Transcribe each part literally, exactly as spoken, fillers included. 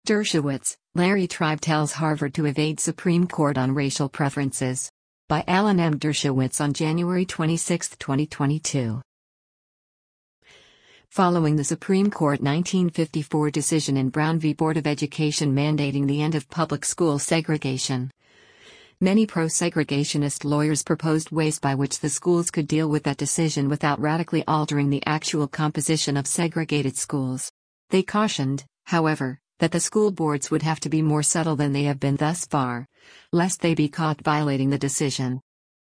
Dershowitz, Larry Tribe tells Harvard to evade Supreme Court on racial preferences. By Alan M. Dershowitz on January twenty-sixth, twenty twenty-two. Following the Supreme Court nineteen fifty-four decision in Brown v. Board of Education mandating the end of public school segregation, many pro-segregationist lawyers proposed ways by which the schools could deal with that decision without radically altering the actual composition of segregated schools. They cautioned, however, that the school boards would have to be more subtle than they have been thus far, lest they be caught violating the decision.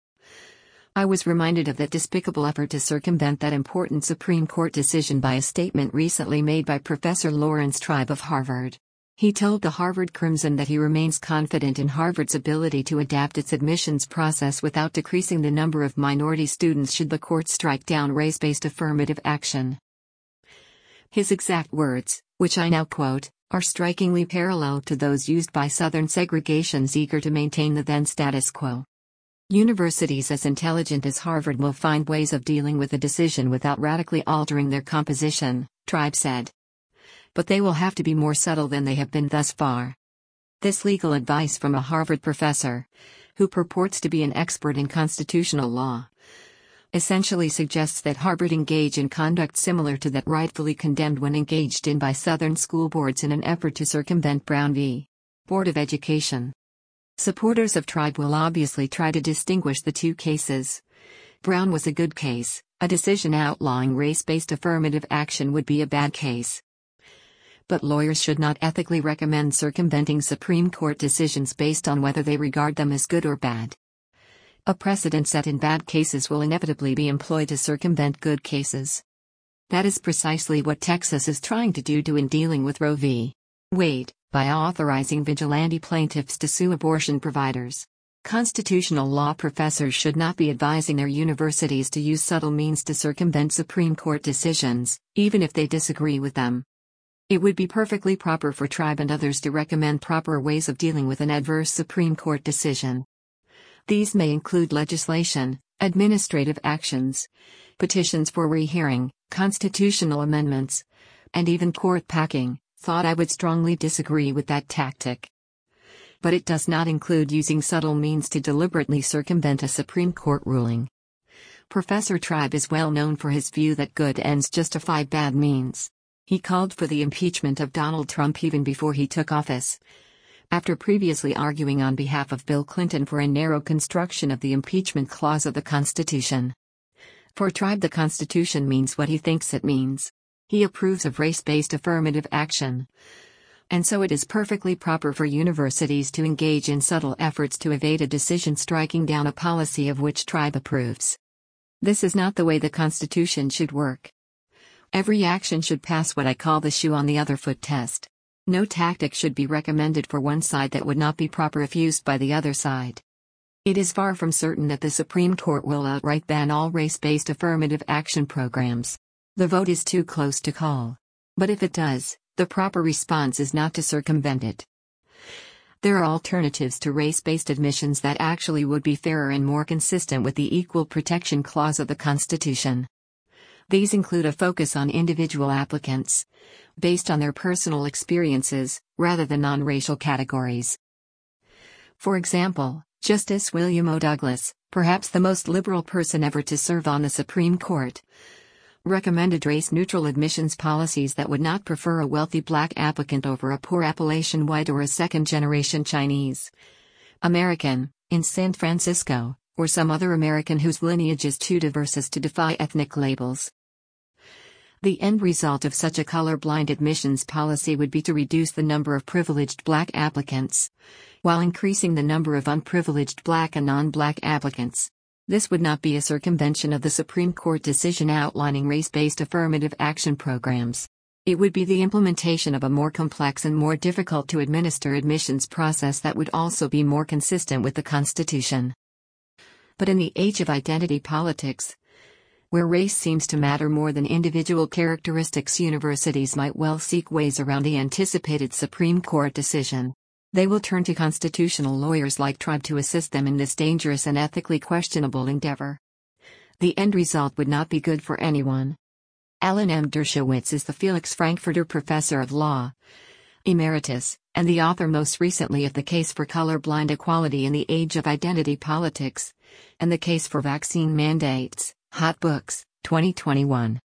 I was reminded of that despicable effort to circumvent that important Supreme Court decision by a statement recently made by Professor Lawrence Tribe of Harvard. He told the Harvard Crimson that he remains confident in Harvard's ability to adapt its admissions process without decreasing the number of minority students should the court strike down race-based affirmative action. His exact words, which I now quote, are strikingly parallel to those used by Southern segregations eager to maintain the then status quo. Universities as intelligent as Harvard will find ways of dealing with the decision without radically altering their composition, Tribe said. But they will have to be more subtle than they have been thus far. This legal advice from a Harvard professor, who purports to be an expert in constitutional law, essentially suggests that Harvard engage in conduct similar to that rightfully condemned when engaged in by Southern school boards in an effort to circumvent Brown v. Board of Education. Supporters of Tribe will obviously try to distinguish the two cases. Brown was a good case, a decision outlawing race-based affirmative action would be a bad case. But lawyers should not ethically recommend circumventing Supreme Court decisions based on whether they regard them as good or bad. A precedent set in bad cases will inevitably be employed to circumvent good cases. That is precisely what Texas is trying to do in dealing with Roe v. Wade, by authorizing vigilante plaintiffs to sue abortion providers. Constitutional law professors should not be advising their universities to use subtle means to circumvent Supreme Court decisions, even if they disagree with them. It would be perfectly proper for Tribe and others to recommend proper ways of dealing with an adverse Supreme Court decision. These may include legislation, administrative actions, petitions for rehearing, constitutional amendments, and even court packing. Thought I would strongly disagree with that tactic. But it does not include using subtle means to deliberately circumvent a Supreme Court ruling. Professor Tribe is well known for his view that good ends justify bad means. He called for the impeachment of Donald Trump even before he took office, after previously arguing on behalf of Bill Clinton for a narrow construction of the impeachment clause of the Constitution. For Tribe, the Constitution means what he thinks it means. He approves of race-based affirmative action. And so it is perfectly proper for universities to engage in subtle efforts to evade a decision striking down a policy of which Tribe approves. This is not the way the Constitution should work. Every action should pass what I call the shoe on the other foot test. No tactic should be recommended for one side that would not be proper if used by the other side. It is far from certain that the Supreme Court will outright ban all race-based affirmative action programs. The vote is too close to call. But if it does, the proper response is not to circumvent it. There are alternatives to race-based admissions that actually would be fairer and more consistent with the Equal Protection Clause of the Constitution. These include a focus on individual applicants, based on their personal experiences, rather than non-racial categories. For example, Justice William O. Douglas, perhaps the most liberal person ever to serve on the Supreme Court, recommended race-neutral admissions policies that would not prefer a wealthy black applicant over a poor Appalachian white or a second-generation Chinese American, in San Francisco, or some other American whose lineage is too diverse as to defy ethnic labels. The end result of such a color-blind admissions policy would be to reduce the number of privileged black applicants, while increasing the number of unprivileged black and non-black applicants. This would not be a circumvention of the Supreme Court decision outlining race-based affirmative action programs. It would be the implementation of a more complex and more difficult to administer admissions process that would also be more consistent with the Constitution. But in the age of identity politics, where race seems to matter more than individual characteristics, universities might well seek ways around the anticipated Supreme Court decision. They will turn to constitutional lawyers like Tribe to assist them in this dangerous and ethically questionable endeavor. The end result would not be good for anyone. Alan M. Dershowitz is the Felix Frankfurter Professor of Law, Emeritus, and the author most recently of The Case for Colorblind Equality in the Age of Identity Politics, and The Case for Vaccine Mandates, Hot Books, twenty twenty-one.